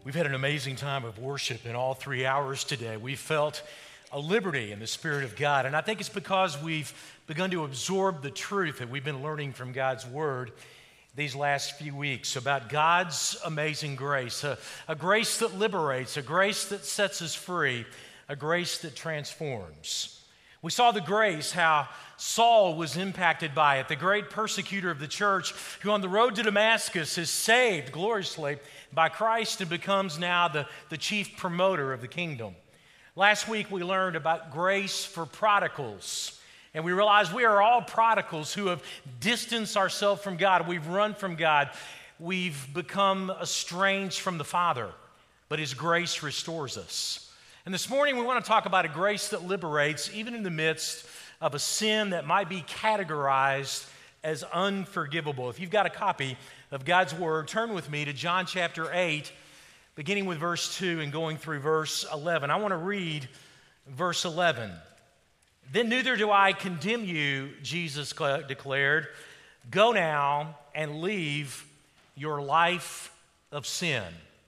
We've had an amazing time of worship in all 3 hours today. We felt a liberty in the Spirit of God, and I think it's because we've begun to absorb the truth that we've been learning from God's Word these last few weeks about God's amazing grace, a grace that liberates, a grace that sets us free, a grace that transforms. We saw the grace, how Saul was impacted by it, the great persecutor of the church, who on the road to Damascus is saved gloriously by Christ and becomes now the chief promoter of the kingdom. Last week we learned about grace for prodigals, and we realized we are all prodigals who have distanced ourselves from God. We've run from God. We've become estranged from the Father, but His grace restores us. And this morning we want to talk about a grace that liberates even in the midst of a sin that might be categorized as unforgivable. If you've got a copy of God's Word, turn with me to John chapter 8, beginning with verse 2 and going through verse 11. I want to read verse 11. Then neither do I condemn you, Jesus declared. Go now and leave your life of sin.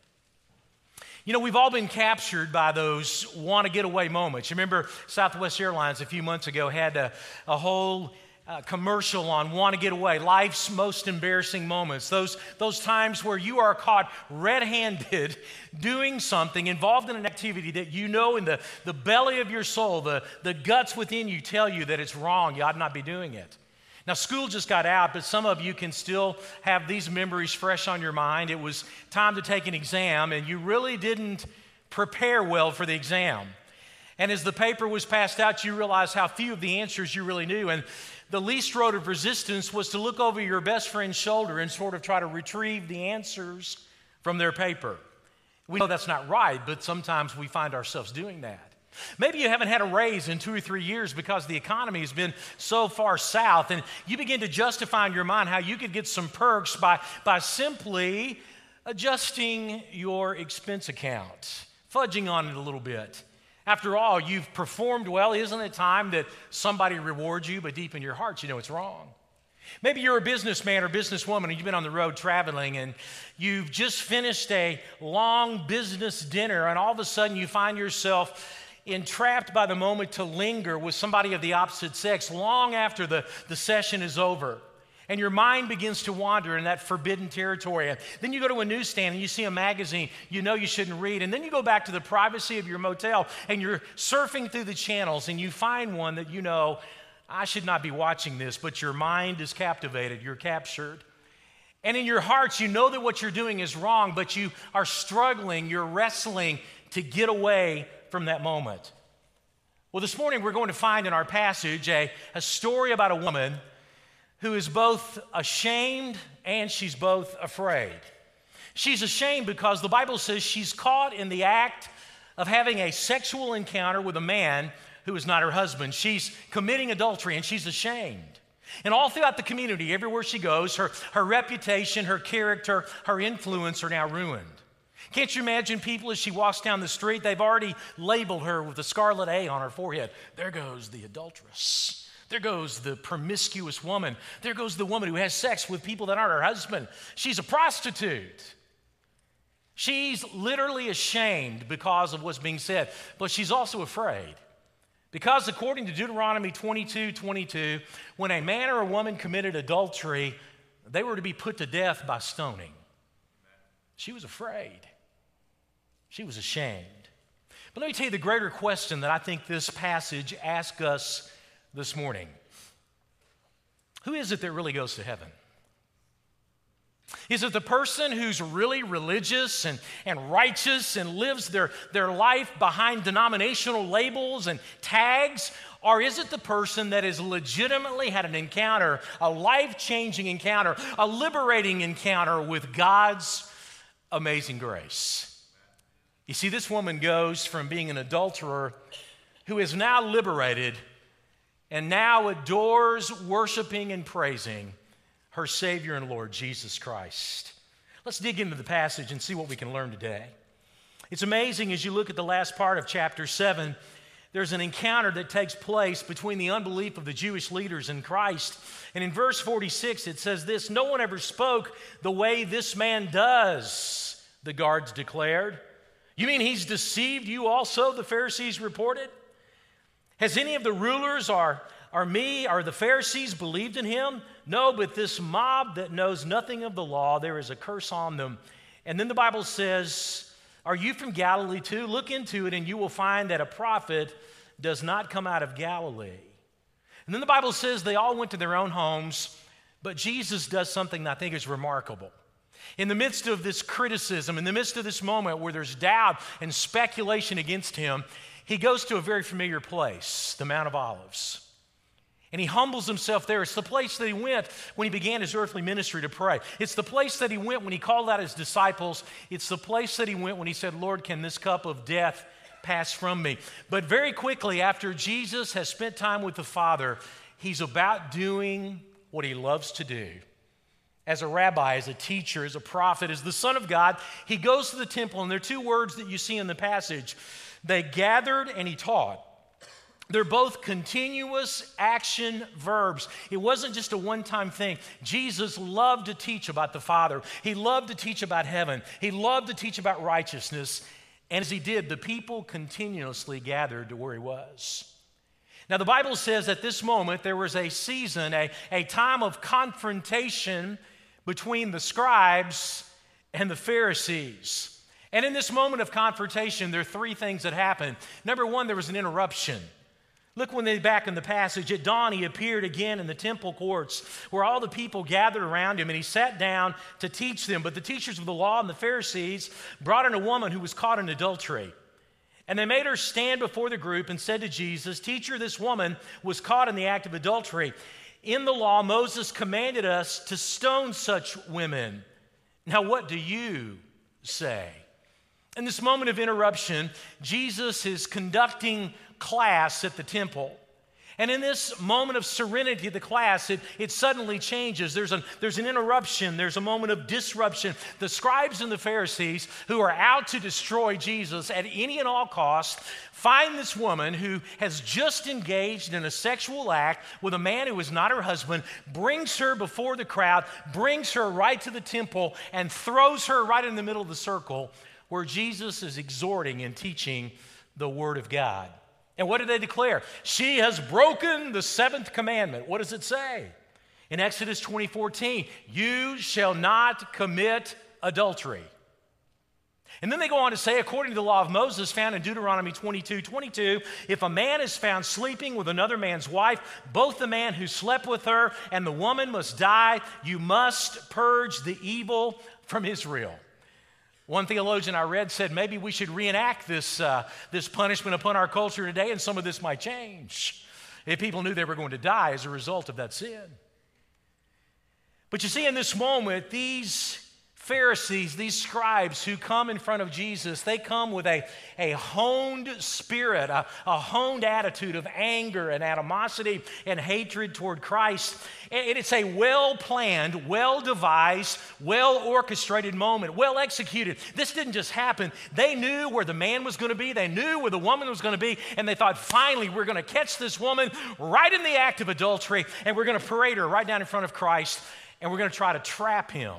You know, we've all been captured by those want-to-get-away moments. You remember Southwest Airlines a few months ago had a whole commercial on want to get away, life's most embarrassing moments, those times where you are caught red-handed doing something, involved in an activity that you know in the belly of your soul, the guts within you tell you that it's wrong, you ought not be doing it. Now, school just got out, but some of you can still have these memories fresh on your mind. It was time to take an exam, and you really didn't prepare well for the exam. And as the paper was passed out, you realized how few of the answers you really knew. And the least road of resistance was to look over your best friend's shoulder and sort of try to retrieve the answers from their paper. We know that's not right, but sometimes we find ourselves doing that. Maybe you haven't had a raise in 2 or 3 years because the economy has been so far south, and you begin to justify in your mind how you could get some perks by simply adjusting your expense account, fudging on it a little bit. After all, you've performed well. Isn't it time that somebody rewards you, but deep in your heart, you know it's wrong? Maybe you're a businessman or businesswoman and you've been on the road traveling and you've just finished a long business dinner, and all of a sudden you find yourself entrapped by the moment to linger with somebody of the opposite sex long after the session is over. And your mind begins to wander in that forbidden territory. And then you go to a newsstand and you see a magazine you know you shouldn't read. And then you go back to the privacy of your motel and you're surfing through the channels and you find one that you know, I should not be watching this, but your mind is captivated, you're captured. And in your hearts, you know that what you're doing is wrong, but you are struggling, you're wrestling to get away from that moment. Well, this morning we're going to find in our passage a story about a woman who is both ashamed and she's both afraid. She's ashamed because the Bible says she's caught in the act of having a sexual encounter with a man who is not her husband. She's committing adultery and she's ashamed. And all throughout the community, everywhere she goes, her reputation, her character, her influence are now ruined. Can't you imagine people as she walks down the street, they've already labeled her with a scarlet A on her forehead. There goes the adulteress. There goes the promiscuous woman. There goes the woman who has sex with people that aren't her husband. She's a prostitute. She's literally ashamed because of what's being said, but she's also afraid. Because according to Deuteronomy 22:22, when a man or a woman committed adultery, they were to be put to death by stoning. She was afraid. She was ashamed. But let me tell you the greater question that I think this passage asks us this morning. Who is it that really goes to heaven? Is it the person who's really religious and righteous and lives their life behind denominational labels and tags? Or is it the person that has legitimately had an encounter, a life-changing encounter, a liberating encounter with God's amazing grace? You see, this woman goes from being an adulterer who is now liberated and now adores, worshiping, and praising her Savior and Lord, Jesus Christ. Let's dig into the passage and see what we can learn today. It's amazing as you look at the last part of chapter 7, there's an encounter that takes place between the unbelief of the Jewish leaders and Christ. And in verse 46, it says this: "No one ever spoke the way this man does." the guards declared. You mean he's deceived you also, the Pharisees reported? Has any of the rulers or the Pharisees believed in him? No, but this mob that knows nothing of the law, there is a curse on them. And then the Bible says, are you from Galilee too? Look into it and you will find that a prophet does not come out of Galilee. And then the Bible says they all went to their own homes, but Jesus does something that I think is remarkable. In the midst of this criticism, in the midst of this moment where there's doubt and speculation against him, he goes to a very familiar place, the Mount of Olives. And he humbles himself there. It's the place that he went when he began his earthly ministry to pray. It's the place that he went when he called out his disciples. It's the place that he went when he said, Lord, can this cup of death pass from me? But very quickly after Jesus has spent time with the Father, he's about doing what he loves to do. As a rabbi, as a teacher, as a prophet, as the Son of God, he goes to the temple, and there are two words that you see in the passage. They gathered and he taught. They're both continuous action verbs. It wasn't just a one-time thing. Jesus loved to teach about the Father. He loved to teach about heaven. He loved to teach about righteousness. And as he did, the people continuously gathered to where he was. Now, the Bible says at this moment there was a season, a time of confrontation between the scribes and the Pharisees. And in this moment of confrontation, there are three things that happened. Number one, there was an interruption. Look when they back in the passage. At dawn, he appeared again in the temple courts where all the people gathered around him, and he sat down to teach them. But the teachers of the law and the Pharisees brought in a woman who was caught in adultery. And they made her stand before the group and said to Jesus, Teacher, this woman was caught in the act of adultery. In the law, Moses commanded us to stone such women. Now, what do you say? In this moment of interruption, Jesus is conducting class at the temple. And in this moment of serenity of the class, it suddenly changes. There's an interruption. There's a moment of disruption. The scribes and the Pharisees, who are out to destroy Jesus at any and all costs, find this woman who has just engaged in a sexual act with a man who is not her husband, brings her before the crowd, brings her right to the temple, and throws her right in the middle of the circle where Jesus is exhorting and teaching the Word of God. And what did they declare? She has broken the seventh commandment. What does it say? In Exodus 20:14, you shall not commit adultery. And then they go on to say, according to the law of Moses found in Deuteronomy 22:22, if a man is found sleeping with another man's wife, both the man who slept with her and the woman must die. You must purge the evil from Israel. One theologian I read said maybe we should reenact this punishment upon our culture today, and some of this might change if people knew they were going to die as a result of that sin. But you see, in this moment, these Pharisees, these scribes who come in front of Jesus, they come with a honed spirit, a honed attitude of anger and animosity and hatred toward Christ. And it's a well-planned, well-devised, well-orchestrated moment, well-executed. This didn't just happen. They knew where the man was going to be. They knew where the woman was going to be. And they thought, finally, we're going to catch this woman right in the act of adultery, and we're going to parade her right down in front of Christ, and we're going to try to trap him.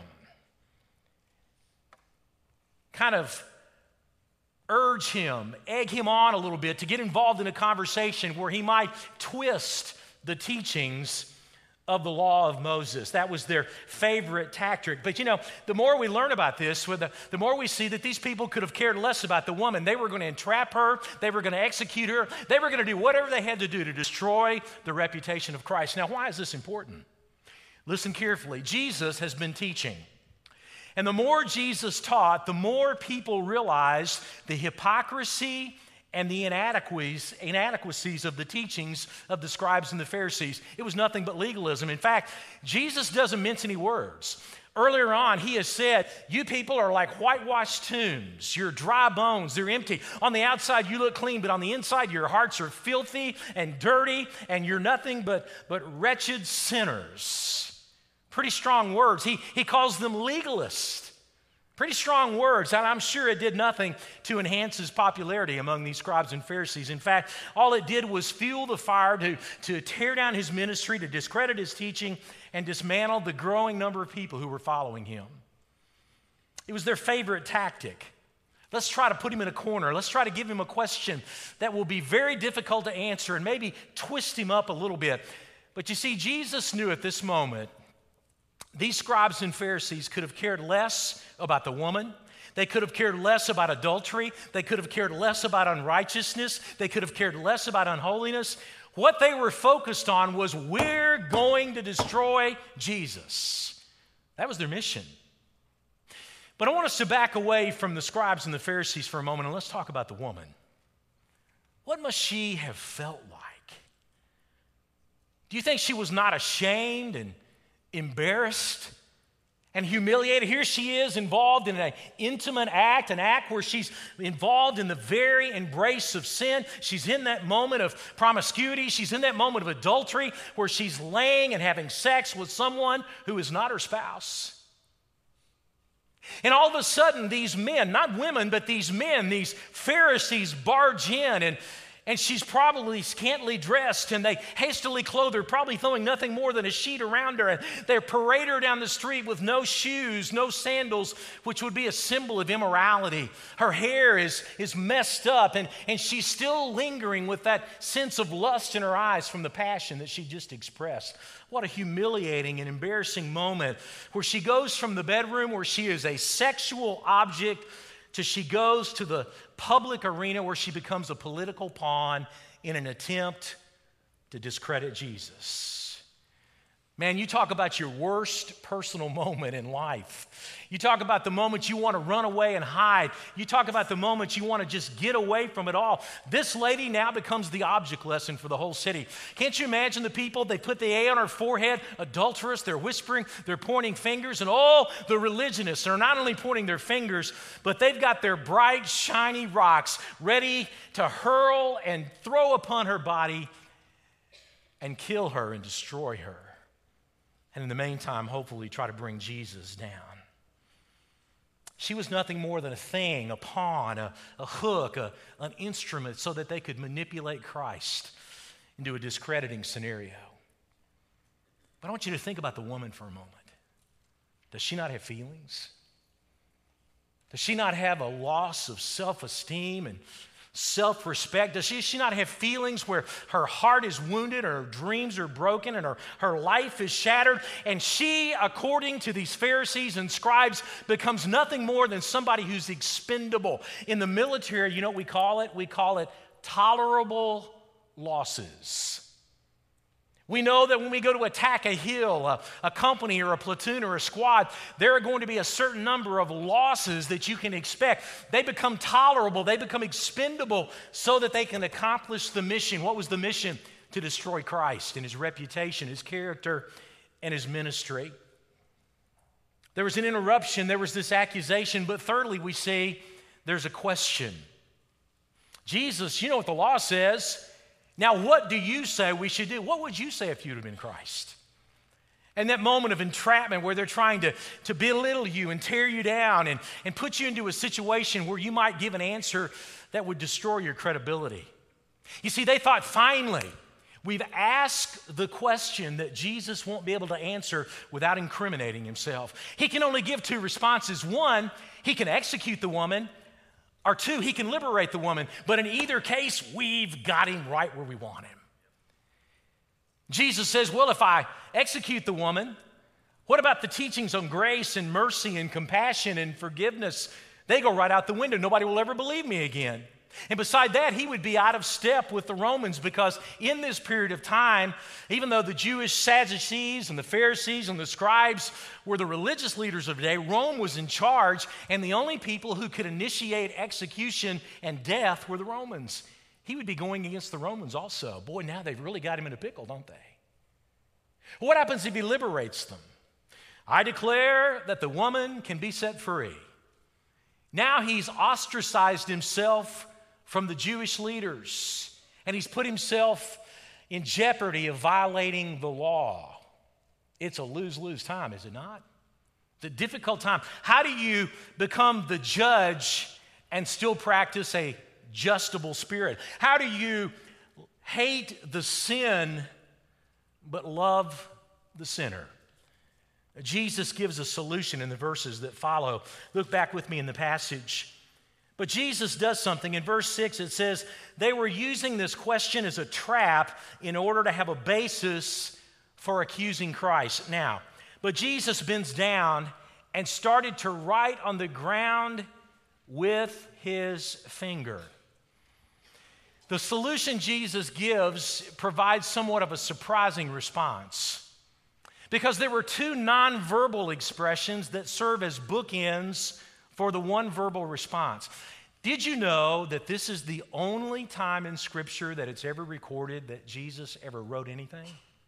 Kind of urge him, egg him on a little bit to get involved in a conversation where he might twist the teachings of the law of Moses. That was their favorite tactic. But the more we learn about this, the more we see that these people could have cared less about the woman. They were going to entrap her. They were going to execute her. They were going to do whatever they had to do to destroy the reputation of Christ. Now, why is this important? Listen carefully. Jesus has been teaching. And the more Jesus taught, the more people realized the hypocrisy and the inadequacies of the teachings of the scribes and the Pharisees. It was nothing but legalism. In fact, Jesus doesn't mince any words. Earlier on, he has said, you people are like whitewashed tombs. You're dry bones. They're empty. On the outside, you look clean, but on the inside, your hearts are filthy and dirty, and you're nothing but wretched sinners. Pretty strong words. He calls them legalists. Pretty strong words, and I'm sure it did nothing to enhance his popularity among these scribes and Pharisees. In fact, all it did was fuel the fire to tear down his ministry, to discredit his teaching, and dismantle the growing number of people who were following him. It was their favorite tactic. Let's try to put him in a corner. Let's try to give him a question that will be very difficult to answer and maybe twist him up a little bit. But you see, Jesus knew at this moment these scribes and Pharisees could have cared less about the woman. They could have cared less about adultery. They could have cared less about unrighteousness. They could have cared less about unholiness. What they were focused on was, we're going to destroy Jesus. That was their mission. But I want us to back away from the scribes and the Pharisees for a moment, and let's talk about the woman. What must she have felt like? Do you think she was not ashamed and embarrassed and humiliated? Here she is involved in an intimate act, an act where she's involved in the very embrace of sin. She's in that moment of promiscuity. She's in that moment of adultery where she's laying and having sex with someone who is not her spouse. And all of a sudden, these men, not women, but these men, these Pharisees barge in, and she's probably scantily dressed, and they hastily clothe her, probably throwing nothing more than a sheet around her. And they parade her down the street with no shoes, no sandals, which would be a symbol of immorality. Her hair is messed up, and she's still lingering with that sense of lust in her eyes from the passion that she just expressed. What a humiliating and embarrassing moment where she goes from the bedroom where she is a sexual object to she goes to the public arena where she becomes a political pawn in an attempt to discredit Jesus. Man, you talk about your worst personal moment in life. You talk about the moment you want to run away and hide. You talk about the moment you want to just get away from it all. This lady now becomes the object lesson for the whole city. Can't you imagine the people? They put the A on her forehead, adulteress, they're whispering, they're pointing fingers, and all the religionists are not only pointing their fingers, but they've got their bright, shiny rocks ready to hurl and throw upon her body and kill her and destroy her. And in the meantime, hopefully try to bring Jesus down. She was nothing more than a thing, a pawn, a hook, an instrument so that they could manipulate Christ into a discrediting scenario. But I want you to think about the woman for a moment. Does she not have feelings? Does she not have a loss of self-esteem and self-respect? Does she not have feelings where her heart is wounded, her dreams are broken, and her life is shattered? And she, according to these Pharisees and scribes, becomes nothing more than somebody who's expendable. In the military, you know what we call it? We call it tolerable losses. We know that when we go to attack a hill, a company or a platoon or a squad, there are going to be a certain number of losses that you can expect. They become tolerable, they become expendable so that they can accomplish the mission. What was the mission? To destroy Christ and his reputation, his character, and his ministry. There was an interruption, there was this accusation, but thirdly, we see there's a question. Jesus, you know what the law says. Now, what do you say we should do? What would you say if you'd have been Christ? And that moment of entrapment where they're trying to belittle you and tear you down and put you into a situation where you might give an answer that would destroy your credibility. You see, they thought, finally, we've asked the question that Jesus won't be able to answer without incriminating himself. He can only give two responses. One, he can execute the woman. Or two, he can liberate the woman. But in either case, we've got him right where we want him. Jesus says, well, if I execute the woman, what about the teachings on grace and mercy and compassion and forgiveness? They go right out the window. Nobody will ever believe me again. And beside that, he would be out of step with the Romans because in this period of time, even though the Jewish Sadducees and the Pharisees and the scribes were the religious leaders of the day, Rome was in charge, and the only people who could initiate execution and death were the Romans. He would be going against the Romans also. Boy, now they've really got him in a pickle, don't they? What happens if he liberates them? I declare that the woman can be set free. Now he's ostracized himself from the Jewish leaders, and he's put himself in jeopardy of violating the law. It's a lose-lose time, is it not? It's a difficult time. How do you become the judge and still practice a justable spirit? How do you hate the sin but love the sinner? Jesus gives a solution in the verses that follow. Look back with me in the passage. But Jesus does something. In verse 6, it says, they were using this question as a trap in order to have a basis for accusing Christ. Now, but Jesus bends down and started to write on the ground with his finger. The solution Jesus gives provides somewhat of a surprising response, because there were two nonverbal expressions that serve as bookends for the one verbal response. Did you know that this is the only time in Scripture that it's ever recorded that Jesus ever wrote anything?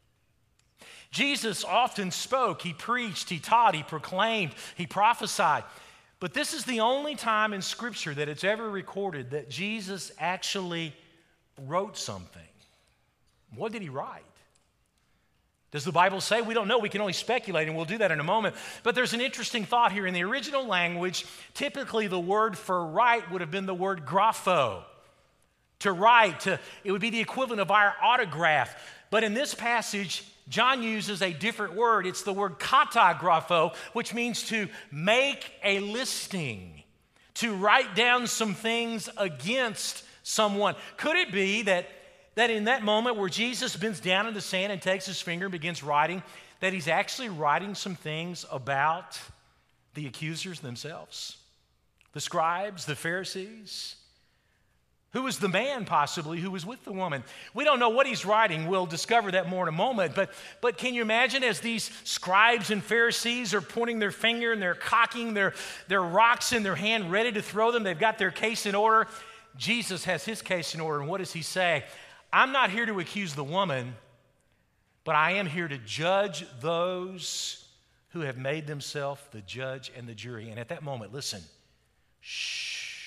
Jesus often spoke, he preached, he taught, he proclaimed, he prophesied. But this is the only time in Scripture that it's ever recorded that Jesus actually wrote something. What did he write? Does the Bible say? We don't know. We can only speculate, and we'll do that in a moment. But there's an interesting thought here. In the original language, typically the word for write would have been the word grapho. To write, it would be the equivalent of our autograph. But in this passage, John uses a different word. It's the word katagrapho, which means to make a listing, to write down some things against someone. Could it be that in that moment where Jesus bends down in the sand and takes his finger and begins writing, that he's actually writing some things about the accusers themselves? The scribes, the Pharisees? Who was the man, possibly, who was with the woman? We don't know what he's writing. We'll discover that more in a moment. But can you imagine as these scribes and Pharisees are pointing their finger and they're cocking their rocks in their hand, ready to throw them? They've got their case in order. Jesus has his case in order. And what does he say? I'm not here to accuse the woman, but I am here to judge those who have made themselves the judge and the jury. And at that moment, listen, shh.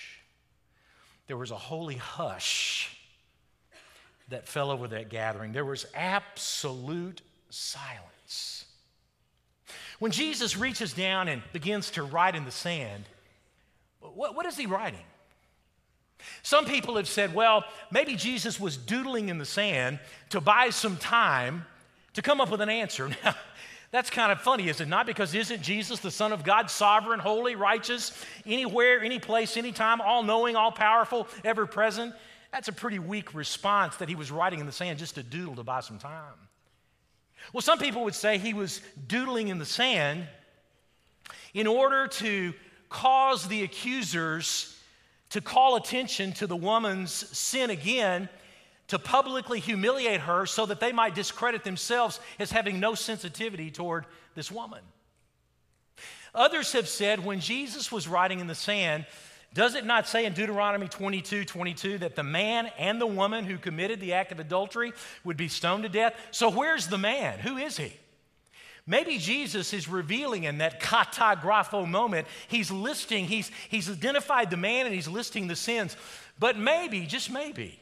There was a holy hush that fell over that gathering. There was absolute silence. When Jesus reaches down and begins to write in the sand, what is he writing? Some people have said, well, maybe Jesus was doodling in the sand to buy some time to come up with an answer. Now, that's kind of funny, is it not? Because isn't Jesus the Son of God, sovereign, holy, righteous, anywhere, any place, anytime, all-knowing, all-powerful, ever-present? That's a pretty weak response that he was writing in the sand just to doodle to buy some time. Well, some people would say he was doodling in the sand in order to cause the accusers to call attention to the woman's sin again, to publicly humiliate her so that they might discredit themselves as having no sensitivity toward this woman. Others have said when Jesus was writing in the sand, does it not say in Deuteronomy 22:22 that the man and the woman who committed the act of adultery would be stoned to death? So where's the man? Who is he? Maybe Jesus is revealing in that katagrapho moment, he's identified the man and he's listing the sins. But maybe, just maybe,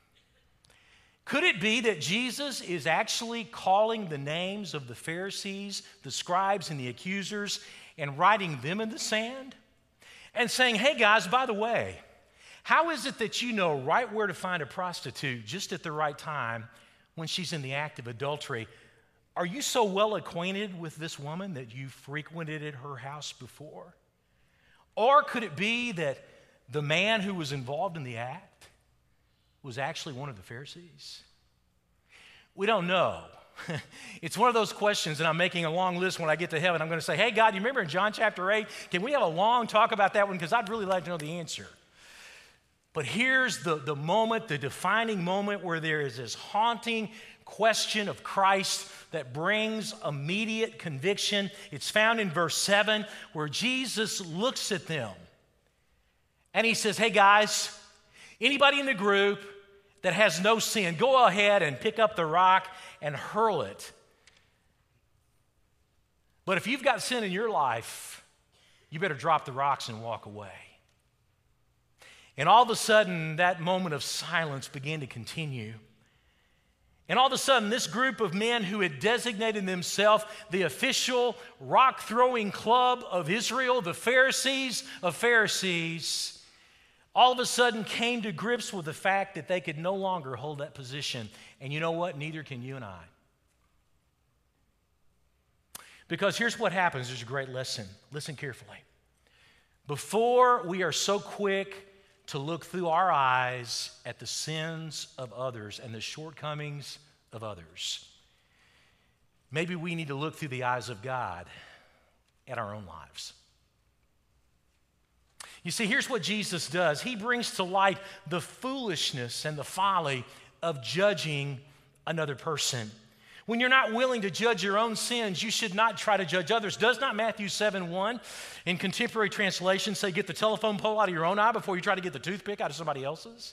could it be that Jesus is actually calling the names of the Pharisees, the scribes, and the accusers and writing them in the sand and saying, hey guys, by the way, how is it that you know right where to find a prostitute just at the right time when she's in the act of adultery? Are you so well acquainted with this woman that you frequented at her house before? Or could it be that the man who was involved in the act was actually one of the Pharisees? We don't know. It's one of those questions, and I'm making a long list when I get to heaven. I'm going to say, hey, God, you remember in John chapter 8? Can we have a long talk about that one? Because I'd really like to know the answer. But here's the moment, the defining moment where there is this haunting question of Christ that brings immediate conviction. It's found in verse 7 where Jesus looks at them and he says, hey guys, anybody in the group that has no sin, go ahead and pick up the rock and hurl it. But if you've got sin in your life, you better drop the rocks and walk away. And all of a sudden, that moment of silence began to continue. And all of a sudden, this group of men who had designated themselves the official rock-throwing club of Israel, the Pharisees of Pharisees, all of a sudden came to grips with the fact that they could no longer hold that position. And you know what? Neither can you and I. Because here's what happens. There's a great lesson. Listen carefully. Before we are so quick to look through our eyes at the sins of others and the shortcomings of others, maybe we need to look through the eyes of God at our own lives. You see, here's what Jesus does. He brings to light the foolishness and the folly of judging another person. When you're not willing to judge your own sins, you should not try to judge others. Does not Matthew 7:1 in contemporary translation say, get the telephone pole out of your own eye before you try to get the toothpick out of somebody else's?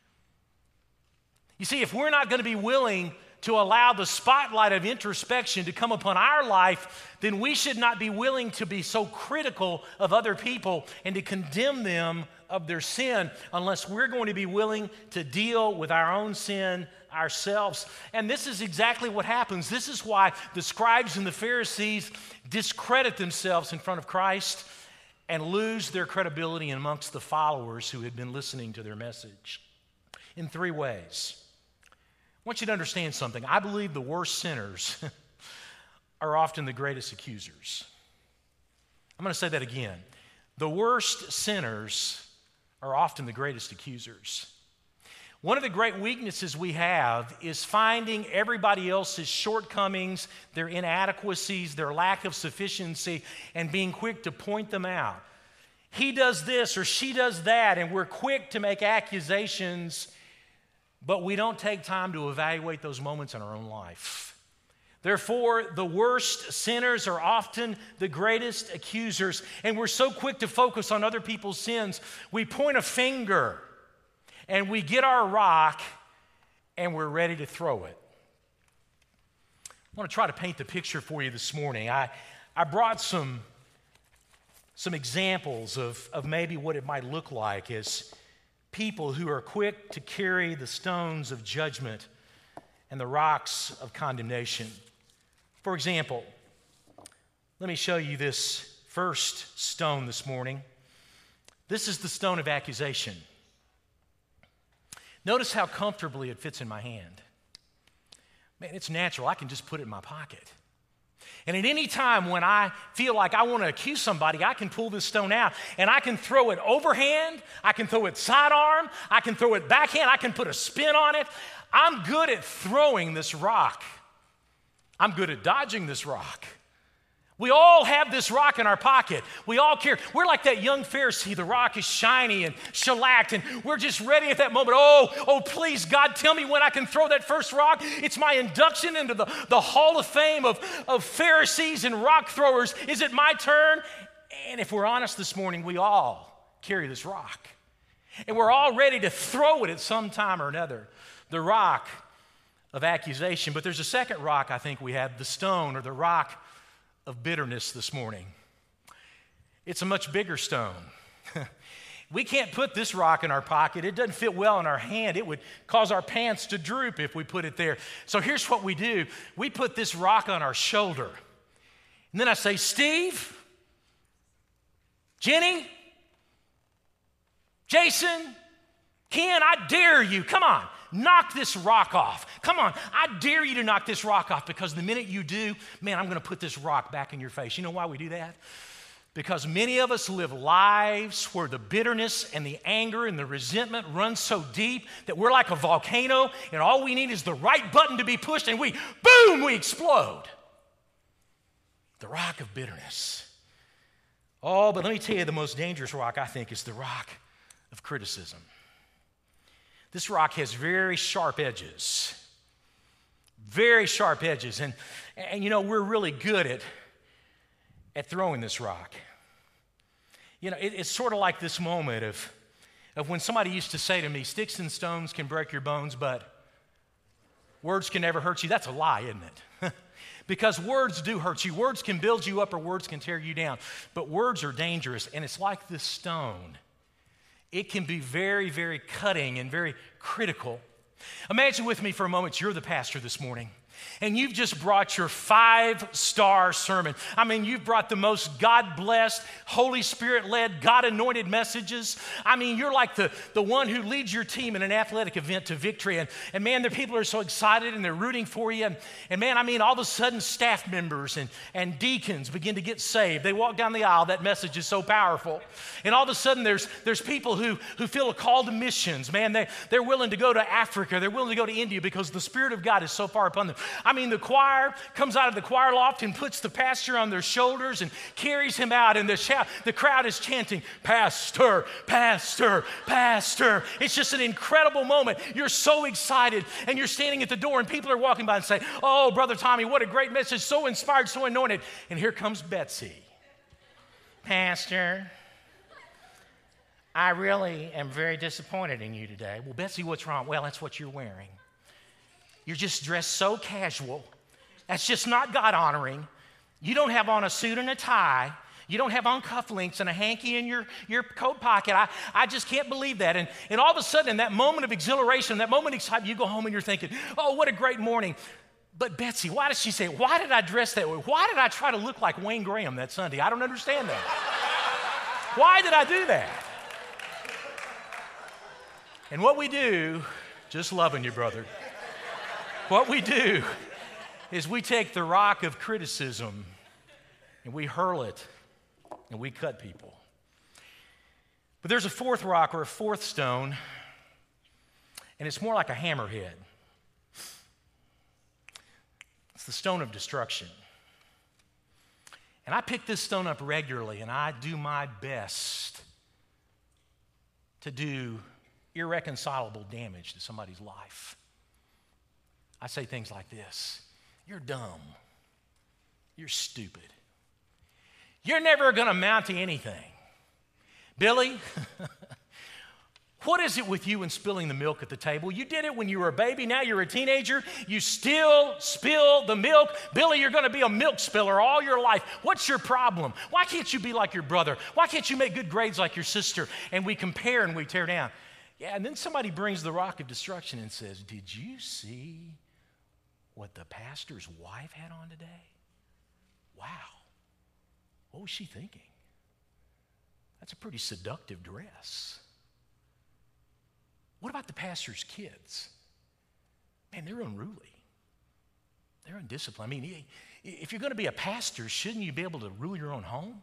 You see, if we're not going to be willing to allow the spotlight of introspection to come upon our life, then we should not be willing to be so critical of other people and to condemn them of their sin unless we're going to be willing to deal with our own sin ourselves. And this is exactly what happens. This is why the scribes and the Pharisees discredit themselves in front of Christ and lose their credibility amongst the followers who had been listening to their message in 3 ways. I want you to understand something. I believe the worst sinners are often the greatest accusers. I'm going to say that again. The worst sinners are often the greatest accusers. One of the great weaknesses we have is finding everybody else's shortcomings, their inadequacies, their lack of sufficiency, and being quick to point them out. He does this or she does that, and we're quick to make accusations, but we don't take time to evaluate those moments in our own life. Therefore, the worst sinners are often the greatest accusers, and we're so quick to focus on other people's sins. We point a finger, and we get our rock, and we're ready to throw it. I want to try to paint the picture for you this morning. I brought some examples of maybe what it might look like as people who are quick to carry the stones of judgment and the rocks of condemnation. For example, let me show you this first stone this morning. This is the stone of accusation. Notice how comfortably it fits in my hand. Man, it's natural. I can just put it in my pocket. And at any time when I feel like I want to accuse somebody, I can pull this stone out and I can throw it overhand, I can throw it sidearm, I can throw it backhand, I can put a spin on it. I'm good at throwing this rock. I'm good at dodging this rock. We all have this rock in our pocket. We all carry. We're like that young Pharisee. The rock is shiny and shellacked, and we're just ready at that moment. Oh, please, God, tell me when I can throw that first rock. It's my induction into the Hall of Fame of Pharisees and rock throwers. Is it my turn? And if we're honest this morning, we all carry this rock. And we're all ready to throw it at some time or another. The rock of accusation. But there's a second rock I think we have, the stone or the rock of bitterness this morning. It's a much bigger stone. We can't put this rock in our pocket. It doesn't fit well in our hand. It would cause our pants to droop if we put it there. So here's what we do. We put this rock on our shoulder. And then I say, Steve, Jenny, Jason, Ken, I dare you. Come on. Knock this rock off. Come on, I dare you to knock this rock off, because the minute you do, man, I'm going to put this rock back in your face. You know why we do that? Because many of us live lives where the bitterness and the anger and the resentment run so deep that we're like a volcano, and all we need is the right button to be pushed, and we explode. The rock of bitterness. Oh, but let me tell you, the most dangerous rock, I think, is the rock of criticism. This rock has very sharp edges. Very sharp edges. And you know, we're really good at throwing this rock. You know, it's sort of like this moment of when somebody used to say to me, sticks and stones can break your bones, but words can never hurt you. That's a lie, isn't it? Because words do hurt you. Words can build you up or words can tear you down. But words are dangerous, and it's like this stone. It can be very, very cutting and very critical. Imagine with me for a moment, you're the pastor this morning, And you've just brought your 5-star sermon. I mean, you've brought the most God-blessed, Holy Spirit-led, God-anointed messages. I mean, you're like the one who leads your team in an athletic event to victory. And man, the people are so excited and they're rooting for you. And man, I mean, all of a sudden, staff members and deacons begin to get saved. They walk down the aisle. That message is so powerful. And all of a sudden, there's people who feel a call to missions. Man, they're willing to go to Africa. They're willing to go to India because the Spirit of God is so far upon them. I mean, the choir comes out of the choir loft and puts the pastor on their shoulders and carries him out, and the crowd is chanting, "Pastor, Pastor, Pastor." It's just an incredible moment. You're so excited, and you're standing at the door, and people are walking by and say, "Oh, Brother Tommy, what a great message, so inspired, so anointed." And here comes Betsy. "Pastor, I really am very disappointed in you today." "Well, Betsy, what's wrong?" "Well, that's what you're wearing. You're just dressed so casual. That's just not God-honoring. You don't have on a suit and a tie. You don't have on cufflinks and a hanky in your coat pocket. I just can't believe that." And all of a sudden, in that moment of exhilaration, that moment of excitement, you go home and you're thinking, "Oh, what a great morning." But Betsy, why did she say, "Why did I dress that way? Why did I try to look like Wayne Graham that Sunday? I don't understand that. Why did I do that?" And what we do, just loving you, brother. What we do is we take the rock of criticism and we hurl it and we cut people. But there's a fourth rock or a fourth stone, and it's more like a hammerhead. It's the stone of destruction. And I pick this stone up regularly, and I do my best to do irreconcilable damage to somebody's life. I say things like this: "You're dumb. You're stupid. You're never going to amount to anything. Billy, what is it with you and spilling the milk at the table? You did it when you were a baby. Now you're a teenager. You still spill the milk. Billy, you're going to be a milk spiller all your life. What's your problem? Why can't you be like your brother? Why can't you make good grades like your sister?" And we compare and we tear down. Yeah, and then somebody brings the rock of destruction and says, "Did you see what the pastor's wife had on today? Wow. What was she thinking? That's a pretty seductive dress. What about the pastor's kids? Man, they're unruly. They're undisciplined. I mean, if you're going to be a pastor, shouldn't you be able to rule your own home?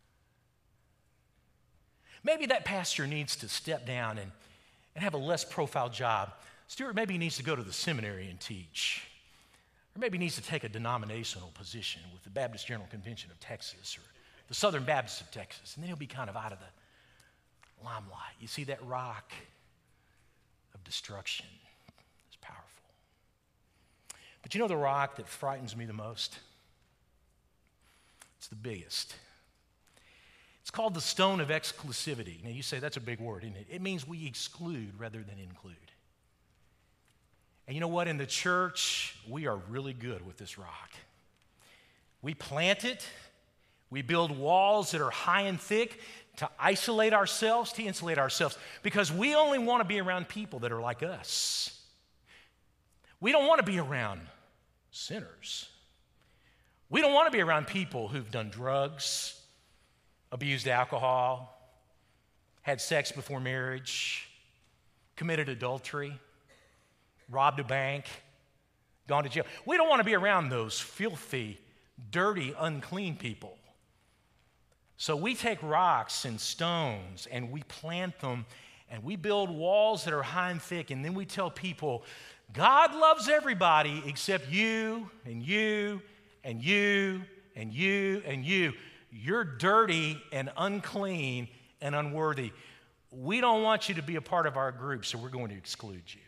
Maybe that pastor needs to step down and have a less profile job. Stuart maybe needs to go to the seminary and teach. Or maybe needs to take a denominational position with the Baptist General Convention of Texas or the Southern Baptists of Texas, and then he'll be kind of out of the limelight. You see, that rock of destruction is powerful. But you know the rock that frightens me the most? It's the biggest. It's called the stone of exclusivity. Now you say that's a big word, isn't it? It means we exclude rather than include. And you know what? In the church, we are really good with this rock. We plant it. We build walls that are high and thick to isolate ourselves, to insulate ourselves, because we only want to be around people that are like us. We don't want to be around sinners. We don't want to be around people who've done drugs, abused alcohol, had sex before marriage, committed adultery, robbed a bank, gone to jail. We don't want to be around those filthy, dirty, unclean people. So we take rocks and stones and we plant them and we build walls that are high and thick, and then we tell people, God loves everybody except you and you and you and you and you. You're dirty and unclean and unworthy. We don't want you to be a part of our group, so we're going to exclude you.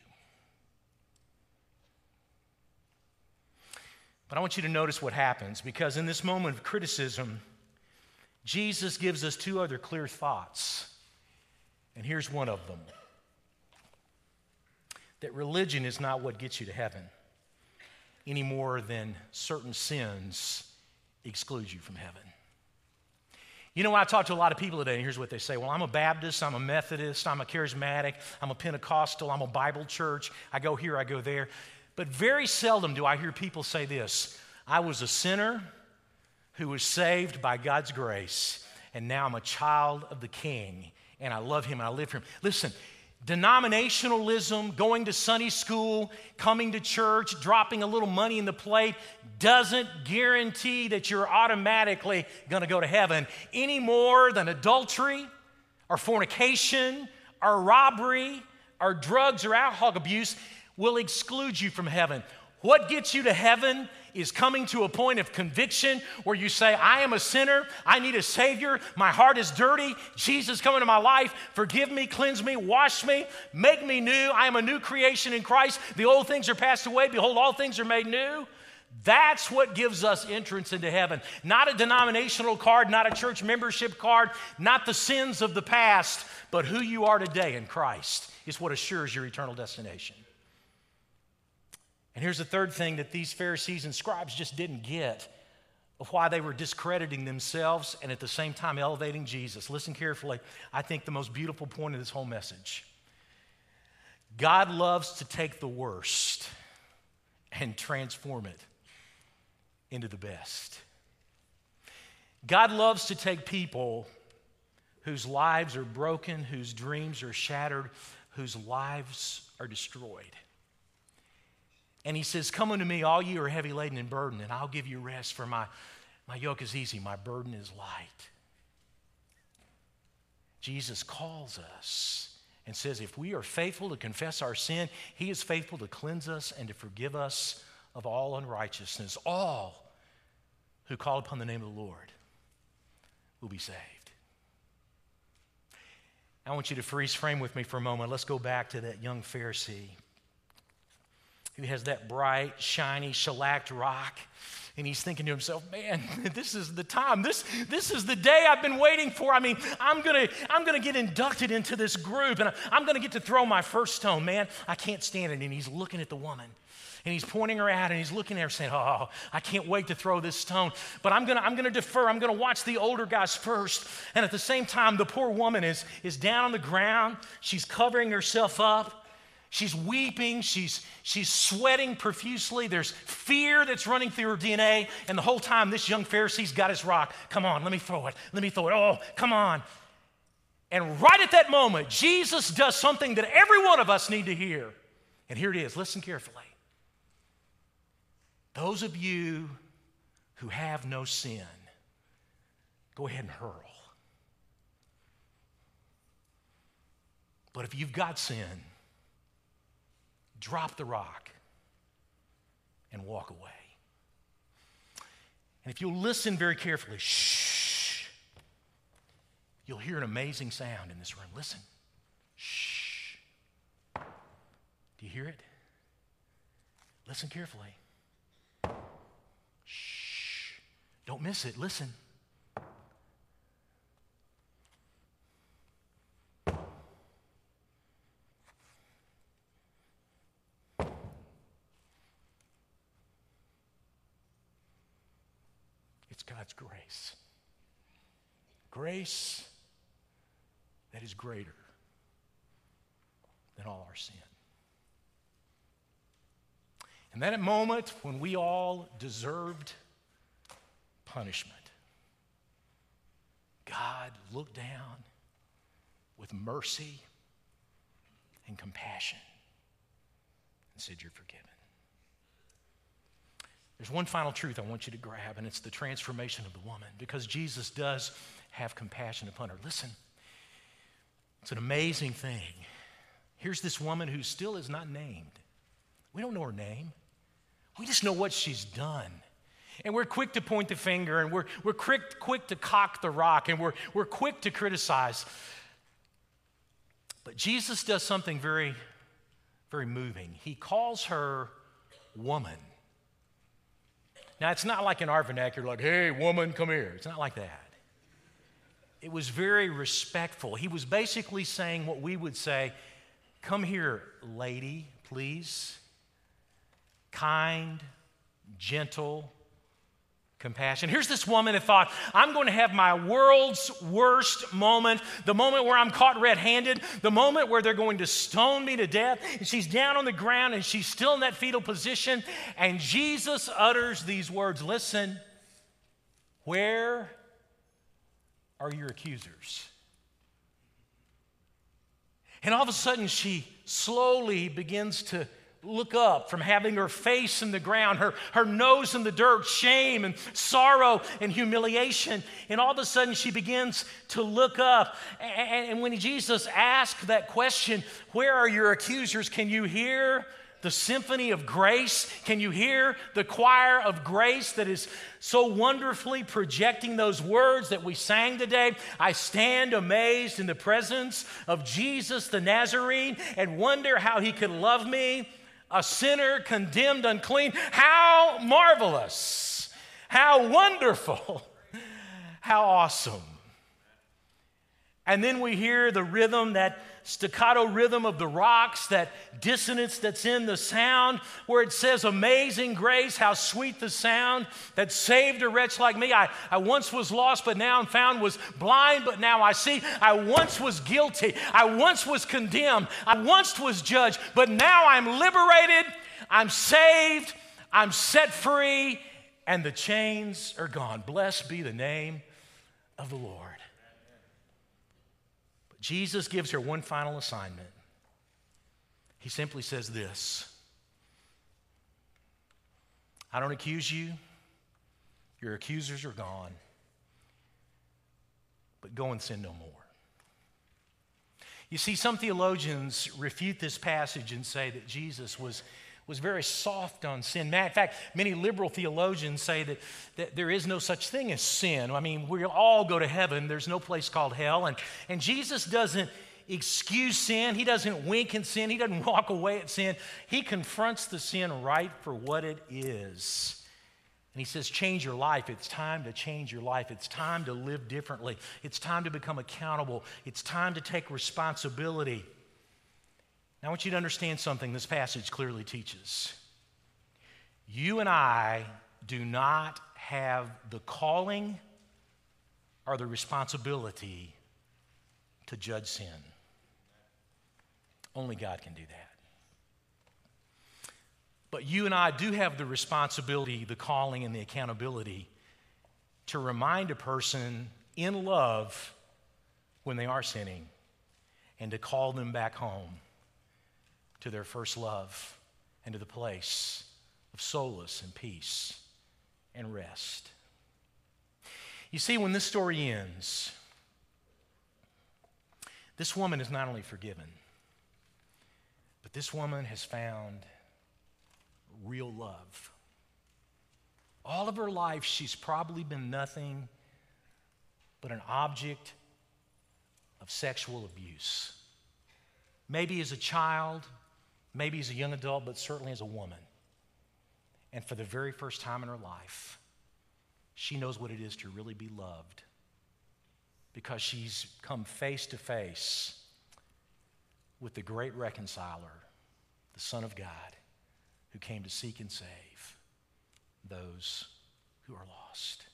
But I want you to notice what happens, because in this moment of criticism, Jesus gives us two other clear thoughts. And here's one of them: that religion is not what gets you to heaven any more than certain sins exclude you from heaven. You know, I talk to a lot of people today, and here's what they say. Well, I'm a Baptist, I'm a Methodist, I'm a charismatic, I'm a Pentecostal, I'm a Bible church. I go here, I go there. But very seldom do I hear people say this: I was a sinner who was saved by God's grace, and now I'm a child of the King, and I love him and I live for him. Listen, denominationalism, going to Sunday school, coming to church, dropping a little money in the plate doesn't guarantee that you're automatically going to go to heaven any more than adultery or fornication or robbery or drugs or alcohol abuse will exclude you from heaven. What gets you to heaven is coming to a point of conviction where you say, I am a sinner, I need a Savior, my heart is dirty, Jesus come into my life, forgive me, cleanse me, wash me, make me new, I am a new creation in Christ, the old things are passed away, behold, all things are made new. That's what gives us entrance into heaven. Not a denominational card, not a church membership card, not the sins of the past, but who you are today in Christ is what assures your eternal destination. And here's the third thing that these Pharisees and scribes just didn't get of why they were discrediting themselves and at the same time elevating Jesus. Listen carefully. I think the most beautiful point of this whole message. God loves to take the worst and transform it into the best. God loves to take people whose lives are broken, whose dreams are shattered, whose lives are destroyed. And he says, come unto me, all you are heavy laden and burdened, and I'll give you rest, for my yoke is easy, my burden is light. Jesus calls us and says, if we are faithful to confess our sin, he is faithful to cleanse us and to forgive us of all unrighteousness. All who call upon the name of the Lord will be saved. I want you to freeze frame with me for a moment. Let's go back to that young Pharisee who has that bright, shiny, shellacked rock. And he's thinking to himself, man, this is the time. This is the day I've been waiting for. I mean, I'm gonna get inducted into this group, and I'm gonna get to throw my first stone. Man, I can't stand it. And he's looking at the woman, and he's pointing her out, and he's looking at her saying, oh, I can't wait to throw this stone. But I'm gonna defer. I'm gonna watch the older guys first. And at the same time, the poor woman is down on the ground. She's covering herself up. She's weeping, she's sweating profusely. There's fear that's running through her DNA. And the whole time, this young Pharisee's got his rock. Come on, let me throw it. Oh, come on. And right at that moment, Jesus does something that every one of us need to hear. And here it is. Listen carefully. Those of you who have no sin, go ahead and hurl. But if you've got sin, drop the rock and walk away. And if you'll listen very carefully, shh, you'll hear an amazing sound in this room. Listen. Shh. Do you hear it? Listen carefully. Shh. Don't miss it. Listen. It's God's grace. Grace that is greater than all our sin. And then at a moment when we all deserved punishment, God looked down with mercy and compassion and said, you're forgiven. There's one final truth I want you to grab, and it's the transformation of the woman, because Jesus does have compassion upon her. Listen, it's an amazing thing. Here's this woman who still is not named. We don't know her name. We just know what she's done. And we're quick to point the finger, and we're quick to cock the rock, and we're quick to criticize. But Jesus does something very, very moving. He calls her woman. Now, it's not like in our vernacular, like, hey, woman, come here. It's not like that. It was very respectful. He was basically saying what we would say, come here, lady, please. Kind, gentle, compassion. Here's this woman that thought, I'm going to have my world's worst moment, the moment where I'm caught red-handed, the moment where they're going to stone me to death. And she's down on the ground and she's still in that fetal position. And Jesus utters these words, listen, where are your accusers? And all of a sudden she slowly begins to look up from having her face in the ground, her nose in the dirt, shame and sorrow and humiliation. And all of a sudden she begins to look up. And when Jesus asked that question, where are your accusers? Can you hear the symphony of grace? Can you hear the choir of grace that is so wonderfully projecting those words that we sang today? I stand amazed in the presence of Jesus the Nazarene and wonder how he could love me, a sinner condemned unclean. How marvelous, how wonderful, how awesome. And then we hear the rhythm, that staccato rhythm of the rocks, that dissonance that's in the sound, where it says, amazing grace, how sweet the sound that saved a wretch like me. I once was lost, but now I'm found, was blind, but now I see. I once was guilty. I once was condemned. I once was judged, but now I'm liberated. I'm saved. I'm set free, and the chains are gone. Blessed be the name of the Lord. Jesus gives her one final assignment. He simply says this: I don't accuse you. Your accusers are gone. But go and sin no more. You see, some theologians refute this passage and say that Jesus was very soft on sin. In fact, many liberal theologians say that there is no such thing as sin. I mean, we'll all go to heaven. There's no place called hell. And Jesus doesn't excuse sin. He doesn't wink at sin. He doesn't walk away at sin. He confronts the sin right for what it is. And he says, change your life. It's time to change your life. It's time to live differently. It's time to become accountable. It's time to take responsibility. Now, I want you to understand something this passage clearly teaches. You and I do not have the calling or the responsibility to judge sin. Only God can do that. But you and I do have the responsibility, the calling, and the accountability to remind a person in love when they are sinning and to call them back home to their first love and to the place of solace and peace and rest. You see, when this story ends, this woman is not only forgiven, but this woman has found real love. All of her life, she's probably been nothing but an object of sexual abuse. Maybe as a child, maybe as a young adult, but certainly as a woman. And for the very first time in her life, she knows what it is to really be loved, because she's come face to face with the great reconciler, the Son of God, who came to seek and save those who are lost.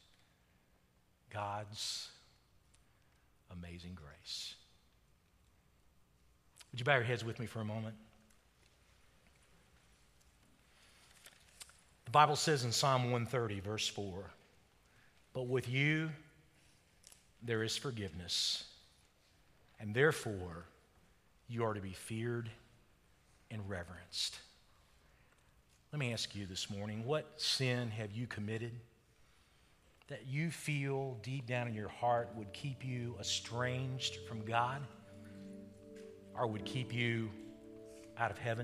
God's amazing grace. Would you bow your heads with me for a moment? The Bible says in Psalm 130, verse 4, but with you there is forgiveness, and therefore you are to be feared and reverenced. Let me ask you this morning, what sin have you committed that you feel deep down in your heart would keep you estranged from God, or would keep you out of heaven?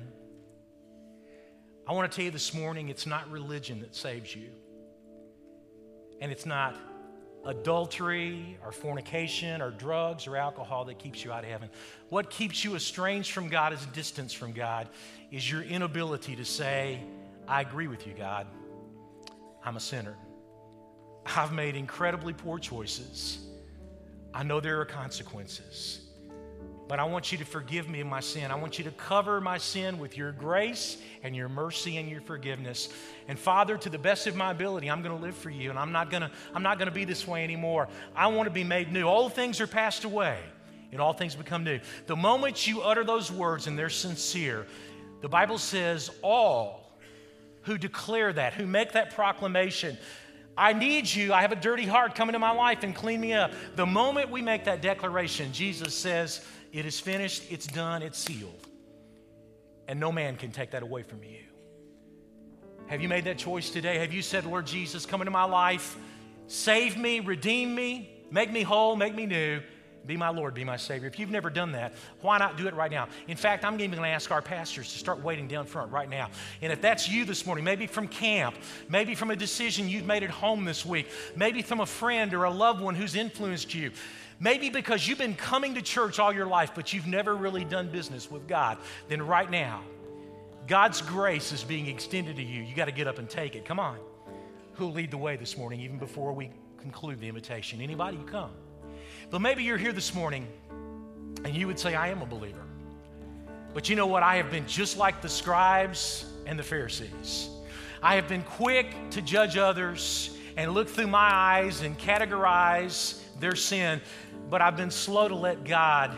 I want to tell you this morning, it's not religion that saves you. And it's not adultery or fornication or drugs or alcohol that keeps you out of heaven. What keeps you estranged from God, is distance from God, is your inability to say, I agree with you, God. I'm a sinner. I've made incredibly poor choices. I know there are consequences. but I want you to forgive me of my sin. I want you to cover my sin with your grace and your mercy and your forgiveness. And Father, to the best of my ability, I'm going to live for you, and I'm not going to be this way anymore. I want to be made new. All things are passed away, and all things become new. The moment you utter those words and they're sincere, the Bible says all who declare that, who make that proclamation, I need you, I have a dirty heart, come into my life and clean me up. The moment we make that declaration, Jesus says, it is finished, it's done, it's sealed. And no man can take that away from you. Have you made that choice today? Have you said, Lord Jesus, come into my life, save me, redeem me, make me whole, make me new, be my Lord, be my Savior? If you've never done that, why not do it right now? In fact, I'm even going to ask our pastors to start waiting down front right now. And if that's you this morning, maybe from camp, maybe from a decision you've made at home this week, maybe from a friend or a loved one who's influenced you, maybe because you've been coming to church all your life, but you've never really done business with God, then right now, God's grace is being extended to you. You got to get up and take it. Come on. Who'll lead the way this morning, even before we conclude the invitation? Anybody? You come. But maybe you're here this morning and you would say, I am a believer. But you know what? I have been just like the scribes and the Pharisees. I have been quick to judge others and look through my eyes and categorize their sin, but I've been slow to let God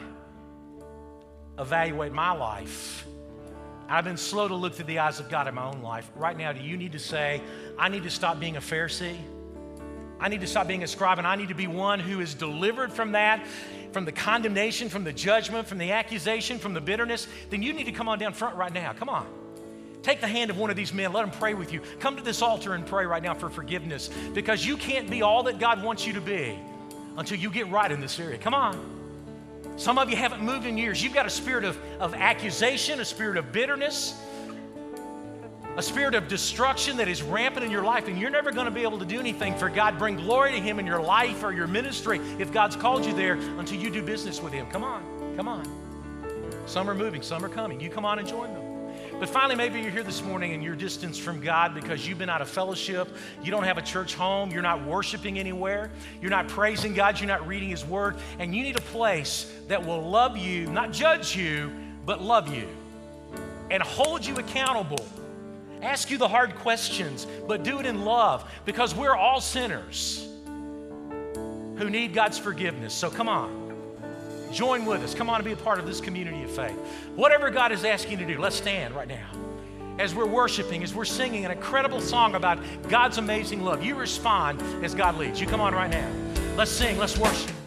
evaluate my life. I've been slow to look through the eyes of God in my own life. Right now, do you need to say, I need to stop being a Pharisee? I need to stop being a scribe, and I need to be one who is delivered from that, from the condemnation, from the judgment, from the accusation, from the bitterness? Then you need to come on down front right now. Come on. Take the hand of one of these men. Let them pray with you. Come to this altar and pray right now for forgiveness, because you can't be all that God wants you to be until you get right in this area. Come on. Some of you haven't moved in years. You've got a spirit of accusation, a spirit of bitterness, a spirit of destruction that is rampant in your life, and you're never going to be able to do anything for God. Bring glory to Him in your life or your ministry if God's called you there until you do business with Him. Come on, come on. Some are moving, some are coming. You come on and join them. But finally, maybe you're here this morning and you're distanced from God because you've been out of fellowship. You don't have a church home. You're not worshiping anywhere. You're not praising God. You're not reading His Word. And you need a place that will love you, not judge you, but love you and hold you accountable. Ask you the hard questions, but do it in love, because we're all sinners who need God's forgiveness. So come on, join with us. Come on and be a part of this community of faith. Whatever God is asking you to do, let's stand right now. As we're worshiping, as we're singing an incredible song about God's amazing love, you respond as God leads. You come on right now. Let's sing, let's worship.